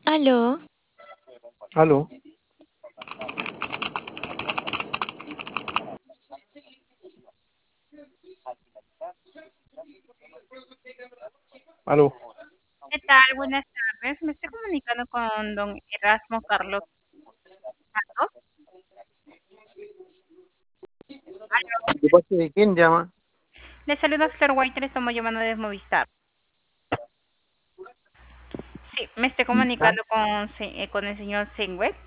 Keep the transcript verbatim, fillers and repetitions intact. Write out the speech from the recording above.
Aló, Aló, aló. ¿Qué tal? Buenas tardes. Me estoy comunicando con don Erasmo Carlos Santos. ¿De parte de quién llama? Le saluda Flor White, le estamos llamando desde Movistar. Sí, me estoy Ah, comunicando con, se- eh, con el señor Sengüet.